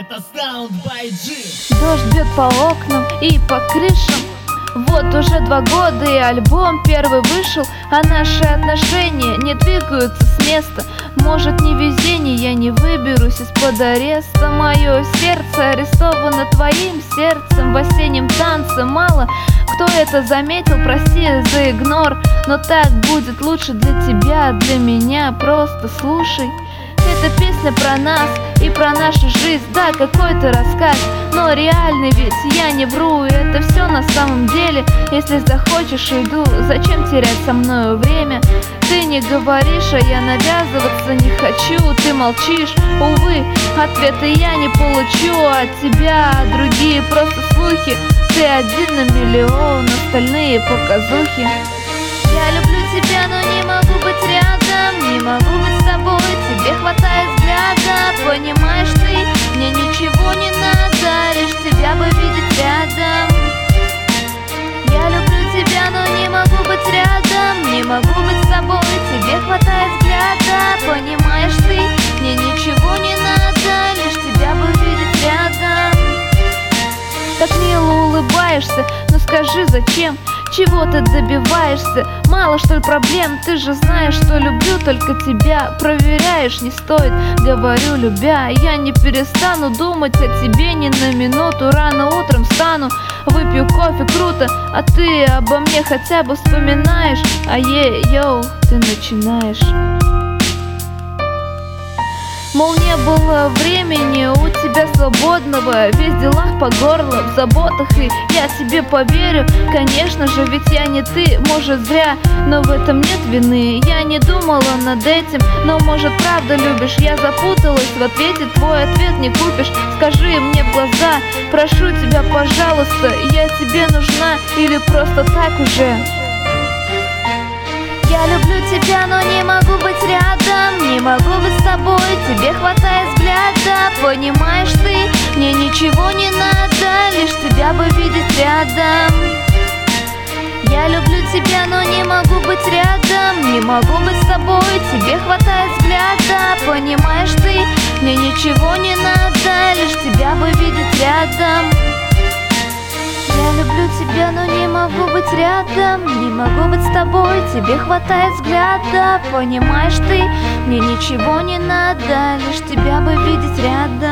Это Sound by G. Дождь бьет по окнам и по крышам. Вот уже 2 года и альбом первый вышел, а наши отношения не двигаются с места. Может, не везение, я не выберусь из-под ареста. Мое сердце арестовано твоим сердцем в осеннем танце. Мало кто это заметил, прости за игнор, но так будет лучше для тебя, для меня. Просто слушай. Это песня про нас и про нашу жизнь, да, какой-то рассказ, но реальный, ведь я не вру, это все на самом деле. Если захочешь, иду, зачем терять со мною время? Ты не говоришь, а я навязываться не хочу. Ты молчишь, увы, ответа я не получу от тебя, а другие просто слухи. Ты один на миллион, остальные показухи. Я люблю тебя, но не могу быть рядом, не могу быть с тобой, тебе хватает взгляда. Понимаешь ты, мне ничего не надо, лишь тебя бы видеть рядом. Я люблю тебя, но не могу быть рядом, не могу быть с тобой, тебе хватает взгляда. Понимаешь ты, мне ничего не надо, лишь тебя бы видеть рядом. Так мило улыбаешься, но скажи, зачем? Чего ты добиваешься? Мало что ли проблем? Ты же знаешь, что люблю только тебя. Проверяешь, не стоит, говорю, любя. Я не перестану думать о тебе ни на минуту. Рано утром встану, выпью кофе, круто, а ты обо мне хотя бы вспоминаешь. А йоу, ты начинаешь. Мол, не было времени у тебя свободного, весь в делах по горло, в заботах, и я себе поверю. Конечно же, ведь я не ты, может зря, но в этом нет вины. Я не думала над этим, но может правда любишь. Я запуталась в ответе, твой ответ не купишь. Скажи мне в глаза, прошу тебя, пожалуйста, я тебе нужна или просто так уже? Я люблю тебя, но не могу быть рядом, не могу быть с тобой, тебе хватает взгляда. Понимаешь ты, мне ничего не надо, лишь тебя бы видеть рядом. Я люблю тебя, но не могу быть рядом, не могу быть с тобой, тебе хватает взгляда. Понимаешь ты, мне ничего не надо, лишь тебя бы видеть рядом. Я люблю тебя, но не могу быть рядом, не могу быть с тобой, тебе хватает взгляда. Понимаешь ты, мне ничего не надо, лишь тебя бы видеть рядом.